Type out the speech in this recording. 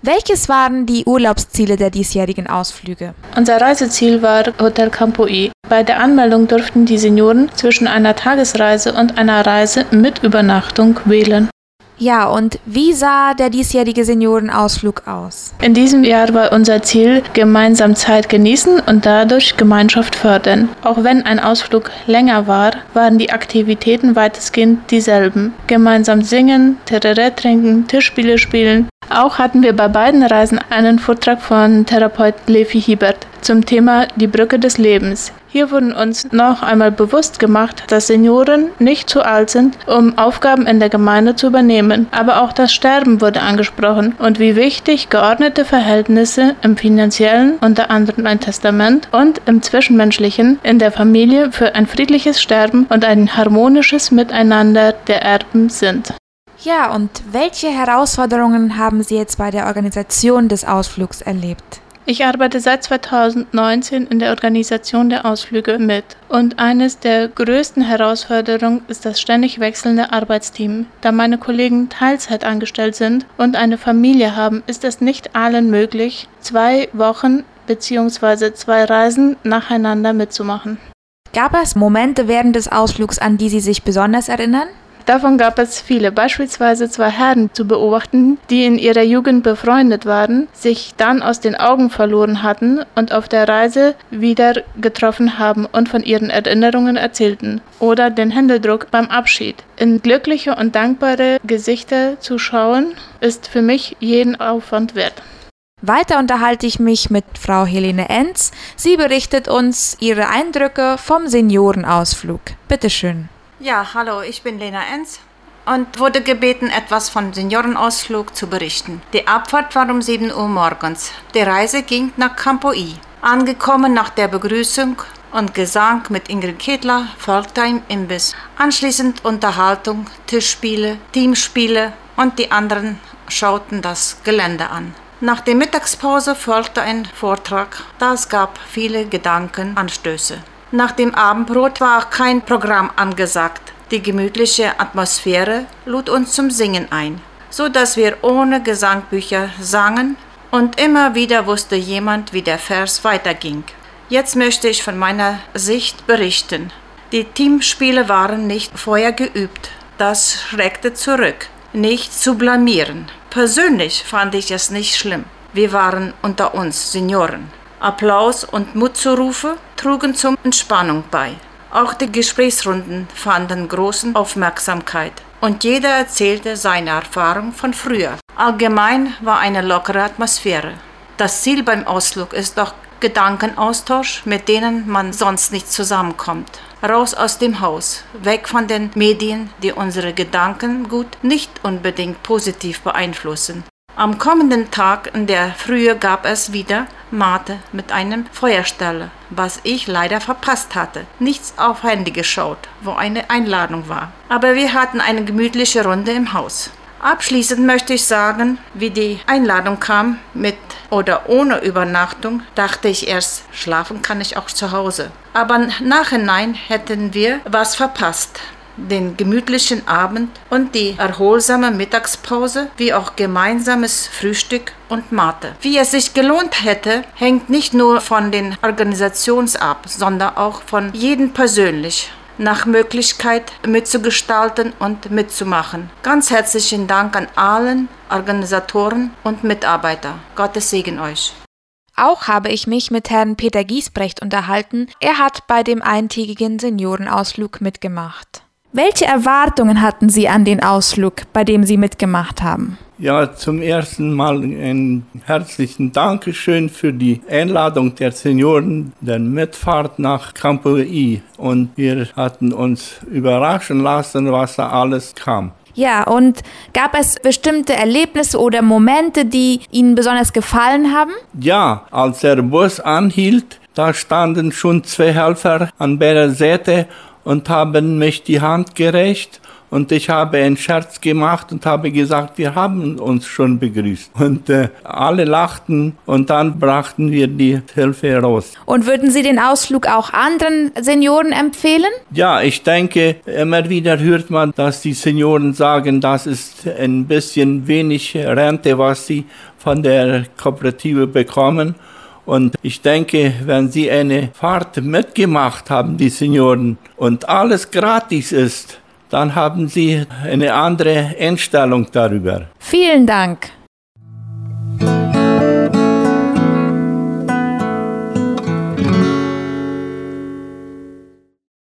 Welches waren die Urlaubsziele der diesjährigen Ausflüge? Unser Reiseziel war Hotel Campo I. Bei der Anmeldung durften die Senioren zwischen einer Tagesreise und einer Reise mit Übernachtung wählen. Ja, und wie sah der diesjährige Seniorenausflug aus? In diesem Jahr war unser Ziel, gemeinsam Zeit genießen und dadurch Gemeinschaft fördern. Auch wenn ein Ausflug länger war, waren die Aktivitäten weitestgehend dieselben. Gemeinsam singen, Tereré trinken, Tischspiele spielen. Auch hatten wir bei beiden Reisen einen Vortrag von Therapeut Levi Hiebert zum Thema Die Brücke des Lebens. Hier wurden uns noch einmal bewusst gemacht, dass Senioren nicht zu alt sind, um Aufgaben in der Gemeinde zu übernehmen. Aber auch das Sterben wurde angesprochen und wie wichtig geordnete Verhältnisse im finanziellen, unter anderem ein Testament, und im Zwischenmenschlichen in der Familie für ein friedliches Sterben und ein harmonisches Miteinander der Erben sind. Ja, und welche Herausforderungen haben Sie jetzt bei der Organisation des Ausflugs erlebt? Ich arbeite seit 2019 in der Organisation der Ausflüge mit. Und eines der größten Herausforderungen ist das ständig wechselnde Arbeitsteam. Da meine Kollegen Teilzeit angestellt sind und eine Familie haben, ist es nicht allen möglich, 2 Wochen bzw. 2 Reisen nacheinander mitzumachen. Gab es Momente während des Ausflugs, an die Sie sich besonders erinnern? Davon gab es viele, beispielsweise 2 Herren zu beobachten, die in ihrer Jugend befreundet waren, sich dann aus den Augen verloren hatten und auf der Reise wieder getroffen haben und von ihren Erinnerungen erzählten. Oder den Händedruck beim Abschied. In glückliche und dankbare Gesichter zu schauen, ist für mich jeden Aufwand wert. Weiter unterhalte ich mich mit Frau Helene Enz. Sie berichtet uns ihre Eindrücke vom Seniorenausflug. Bitte schön. Ja, hallo, ich bin Lena Enz und wurde gebeten, etwas vom Seniorenausflug zu berichten. Die Abfahrt war um 7 Uhr morgens. Die Reise ging nach Campo I. Angekommen nach der Begrüßung und Gesang mit Ingrid Kedler folgte ein Imbiss. Anschließend Unterhaltung, Tischspiele, Teamspiele und die anderen schauten das Gelände an. Nach der Mittagspause folgte ein Vortrag. Das gab viele Gedankenanstöße. Nach dem Abendbrot war kein Programm angesagt. Die gemütliche Atmosphäre lud uns zum Singen ein, so dass wir ohne Gesangbücher sangen und immer wieder wusste jemand, wie der Vers weiterging. Jetzt möchte ich von meiner Sicht berichten. Die Teamspiele waren nicht vorher geübt. Das schreckte zurück. Nicht zu blamieren. Persönlich fand ich es nicht schlimm. Wir waren unter uns Senioren. Applaus und Mutzurufe trugen zur Entspannung bei. Auch die Gesprächsrunden fanden große Aufmerksamkeit und jeder erzählte seine Erfahrung von früher. Allgemein war eine lockere Atmosphäre. Das Ziel beim Ausflug ist doch Gedankenaustausch, mit denen man sonst nicht zusammenkommt. Raus aus dem Haus, weg von den Medien, die unsere Gedankengut nicht unbedingt positiv beeinflussen. Am kommenden Tag in der Frühe gab es wieder Mate mit einem Feuerstelle, was ich leider verpasst hatte. Nichts auf Handy geschaut, wo eine Einladung war. Aber wir hatten eine gemütliche Runde im Haus. Abschließend möchte ich sagen, wie die Einladung kam, mit oder ohne Übernachtung, dachte ich erst, schlafen kann ich auch zu Hause. Aber im Nachhinein hätten wir was verpasst. Den gemütlichen Abend und die erholsame Mittagspause, wie auch gemeinsames Frühstück und Mate. Wie es sich gelohnt hätte, hängt nicht nur von den Organisationen ab, sondern auch von jedem persönlich. Nach Möglichkeit mitzugestalten und mitzumachen. Ganz herzlichen Dank an allen Organisatoren und Mitarbeiter. Gottes Segen euch. Auch habe ich mich mit Herrn Peter Giesbrecht unterhalten. Er hat bei dem eintägigen Seniorenausflug mitgemacht. Welche Erwartungen hatten Sie an den Ausflug, bei dem Sie mitgemacht haben? Ja, zum ersten Mal einen herzlichen Dankeschön für die Einladung der Senioren, der Mitfahrt nach Campo I. Und wir hatten uns überraschen lassen, was da alles kam. Ja, und gab es bestimmte Erlebnisse oder Momente, die Ihnen besonders gefallen haben? Ja, als der Bus anhielt, da standen schon 2 Helfer an beider Seite und haben mich die Hand gereicht und ich habe einen Scherz gemacht und habe gesagt, wir haben uns schon begrüßt. Und alle lachten und dann brachten wir die Hilfe raus. Und würden Sie den Ausflug auch anderen Senioren empfehlen? Ja, ich denke, immer wieder hört man, dass die Senioren sagen, das ist ein bisschen wenig Rente, was sie von der Kooperative bekommen. Und ich denke, wenn Sie eine Fahrt mitgemacht haben, die Senioren, und alles gratis ist, dann haben Sie eine andere Einstellung darüber. Vielen Dank.